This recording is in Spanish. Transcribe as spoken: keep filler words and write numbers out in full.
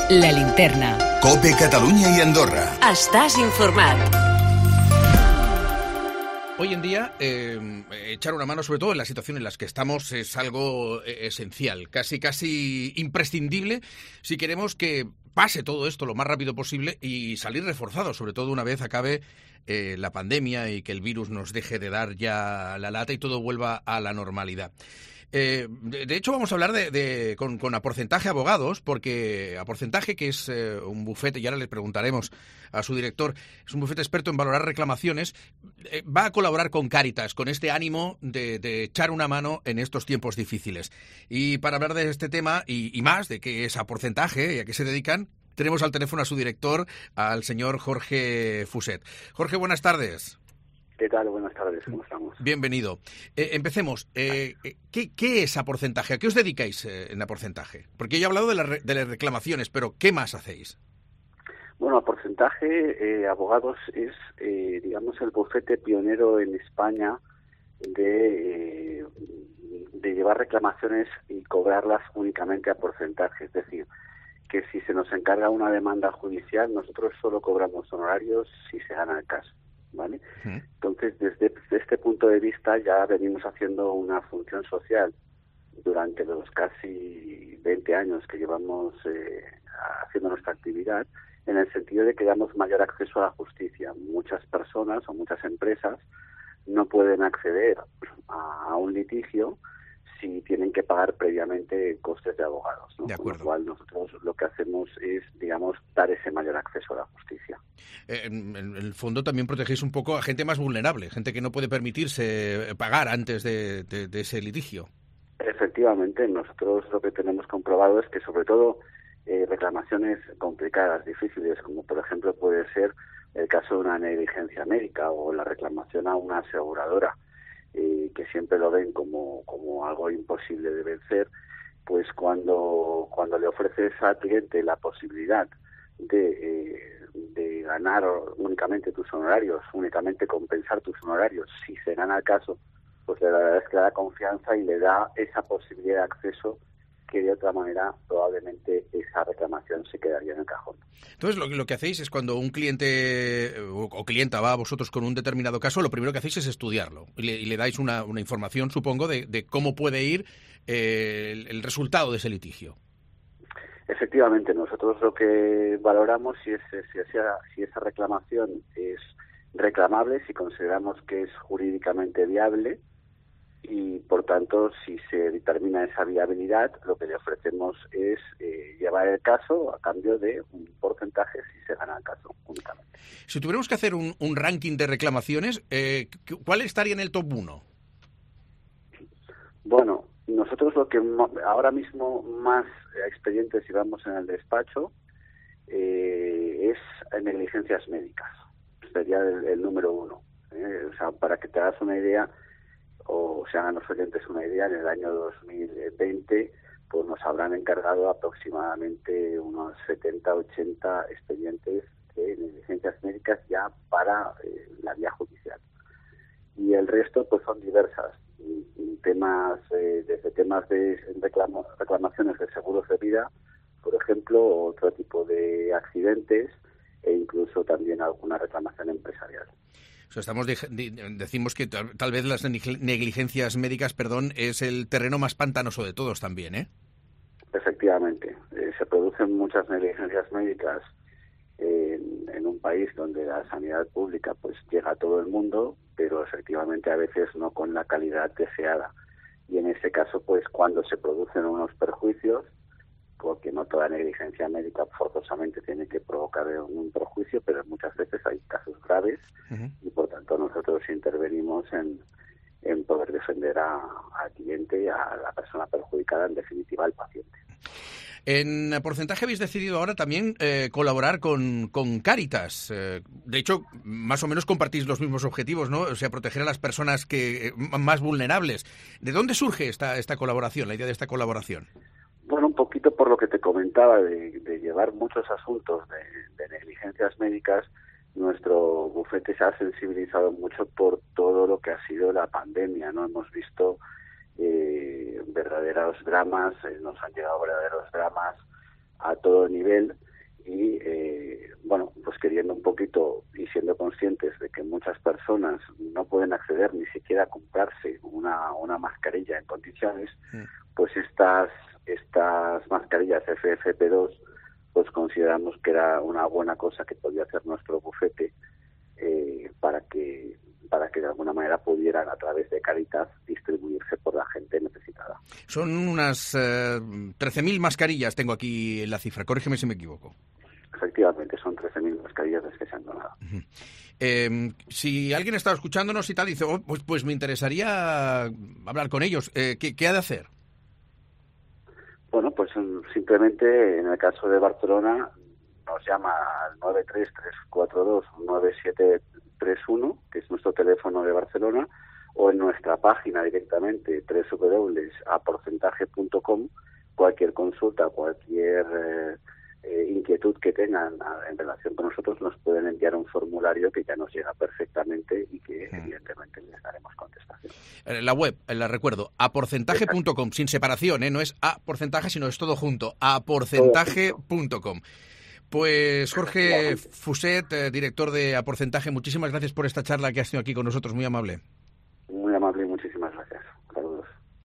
La Linterna. COPE Catalunya y Andorra. Estàs informat. Hoy en día, eh, echar una mano, sobre todo en la situación en la que estamos, es algo eh, esencial, casi casi imprescindible si queremos que pase todo esto lo más rápido posible y salir reforzados, sobre todo una vez acabe eh, la pandemia y que el virus nos deje de dar ya la lata y todo vuelva a la normalidad. Eh, de, de hecho, vamos a hablar de, de con, con Aporcentaje Abogados, porque Aporcentaje, que es eh, un bufete, y ahora les preguntaremos a su director, es un bufete experto en valorar reclamaciones, eh, va a colaborar con Cáritas, con este ánimo de, de echar una mano en estos tiempos difíciles. Y para hablar de este tema y, y más, de qué es Aporcentaje y a qué se dedican, tenemos al teléfono a su director, al señor Jorge Fuset. Jorge, buenas tardes. ¿Qué tal? Buenas tardes, ¿cómo estamos? Bienvenido. Eh, empecemos. Eh, ¿qué, ¿Qué es Aporcentaje? ¿A qué os dedicáis eh, en Aporcentaje? Porque yo he hablado de, la re, de las reclamaciones, pero ¿qué más hacéis? Bueno, Aporcentaje eh, Abogados es, eh, digamos, el bufete pionero en España de, eh, de llevar reclamaciones y cobrarlas únicamente a porcentaje. Es decir, que si se nos encarga una demanda judicial, nosotros solo cobramos honorarios si se gana el caso. ¿Vale? Uh-huh. Entonces, desde, desde este punto de vista ya venimos haciendo una función social durante los casi veinte años que llevamos eh, haciendo nuestra actividad, en el sentido de que damos mayor acceso a la justicia. Muchas personas o muchas empresas no pueden acceder a, a un litigio si tienen que pagar previamente costes de abogados, ¿no? De acuerdo. Con lo cual nosotros lo que hacemos es, digamos, dar ese mayor acceso a la justicia. Eh, en, en el fondo también protegéis un poco a gente más vulnerable, gente que no puede permitirse pagar antes de, de, de ese litigio. Efectivamente, nosotros lo que tenemos comprobado es que sobre todo eh, reclamaciones complicadas, difíciles, como por ejemplo puede ser el caso de una negligencia médica o la reclamación a una aseguradora, Eh, que siempre lo ven como, como algo imposible de vencer, pues cuando, cuando le ofreces al cliente la posibilidad de, eh, de ganar únicamente tus honorarios, únicamente compensar tus honorarios, si se gana el caso, pues la verdad es que le da confianza y le da esa posibilidad de acceso que de otra manera probablemente esa reclamación se quedaría en el cajón. Entonces, lo, lo que hacéis es cuando un cliente o, o clienta va a vosotros con un determinado caso, lo primero que hacéis es estudiarlo y le, y le dais una, una información, supongo, de, de cómo puede ir eh, el, el resultado de ese litigio. Efectivamente, nosotros lo que valoramos si, es, si, esa, si esa reclamación es reclamable, si consideramos que es jurídicamente viable, y por tanto, si se determina esa viabilidad, lo que le ofrecemos es eh, llevar el caso a cambio de un porcentaje si se gana el caso únicamente. Si tuviéramos que hacer un, un ranking de reclamaciones, eh, ¿cuál estaría en el top uno? Bueno, nosotros lo que ahora mismo más expedientes llevamos en el despacho eh, es negligencias médicas. Sería el, el número uno. ¿eh? O sea, para que te hagas una idea, o se hagan los oyentes una idea, en el año dos mil veinte pues nos habrán encargado aproximadamente unos setenta, ochenta expedientes de negligencias médicas ya para eh, la vía judicial. Y el resto pues son diversas, temas eh, desde temas de reclamo, reclamaciones de seguros de vida, por ejemplo, otro tipo de accidentes e incluso también alguna reclamación empresarial. O sea, estamos de, de, decimos que tal, tal vez las negligencias médicas, perdón, es el terreno más pantanoso de todos también, ¿eh? Efectivamente. Eh, se producen muchas negligencias médicas en, en un país donde la sanidad pública pues llega a todo el mundo, pero efectivamente a veces no con la calidad deseada. Y en ese caso, pues cuando se producen unos perjuicios, porque no toda negligencia médica forzosamente tiene que provocar un perjuicio, pero muchas veces hay casos graves uh-huh. y por tanto nosotros intervenimos en, en poder defender a, al cliente, a la persona perjudicada, en definitiva al paciente. En Aporcentaje habéis decidido ahora también eh, colaborar con, con Cáritas. Eh, de hecho, más o menos compartís los mismos objetivos, ¿no? O sea, proteger a las personas que eh, más vulnerables. ¿De dónde surge esta, esta colaboración, la idea de esta colaboración? Bueno, un poquito por lo que te comentaba de, de llevar muchos asuntos de, de negligencias médicas, nuestro bufete se ha sensibilizado mucho por todo lo que ha sido la pandemia, ¿no? Hemos visto eh, verdaderos dramas, eh, nos han llegado verdaderos dramas a todo nivel y, eh, bueno, pues queriendo un poquito y siendo conscientes de que muchas personas no pueden acceder ni siquiera a comprarse una, una mascarilla en condiciones, sí. pues estas, estas mascarillas F F P dos, pues consideramos que era una buena cosa que podía hacer nuestro bufete eh, para que para que de alguna manera pudieran, a través de Cáritas, distribuirse por la gente necesitada. Son unas eh, trece mil mascarillas, tengo aquí la cifra, corrígeme si me equivoco. Efectivamente, son trece mil mascarillas las que se han donado. Uh-huh. Eh, si alguien está escuchándonos y tal, dice, oh, pues, pues me interesaría hablar con ellos, eh, ¿qué, ¿qué ha de hacer? Bueno, pues simplemente, en el caso de Barcelona, nos llama al nueve tres tres cuatro dos nueve siete tres uno, que es nuestro teléfono de Barcelona, o en nuestra página directamente, doble u doble u doble u punto a porcentaje punto com. Cualquier consulta, cualquier eh, eh, inquietud que tengan en relación con nosotros, nos pueden enviar un formulario que ya nos llega perfectamente y que, hmm. evidentemente, les daremos contestación. La web, la recuerdo, a porcentaje punto com, sin separación, ¿eh? No es a porcentaje, sino es todo junto, a porcentaje punto com. Pues Jorge Fuset, eh, director de A Porcentaje, muchísimas gracias por esta charla que has tenido aquí con nosotros, muy amable. Muy amable y muchísimas gracias.